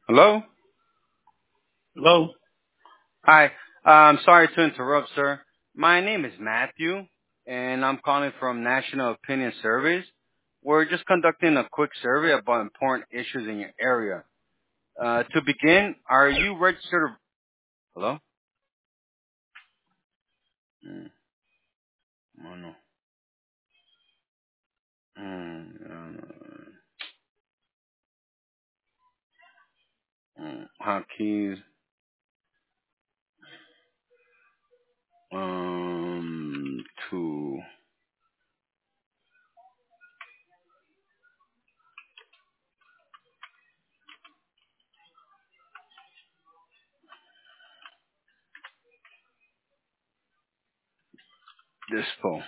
Hello? Hello? Hi. Sorry to interrupt, sir. My name is Matthew, and I'm calling from National Opinion Surveys. We're just conducting a quick survey about important issues in your area. To begin, are you registered? Hello? Mm, oh no. Hotkeys. To dispo.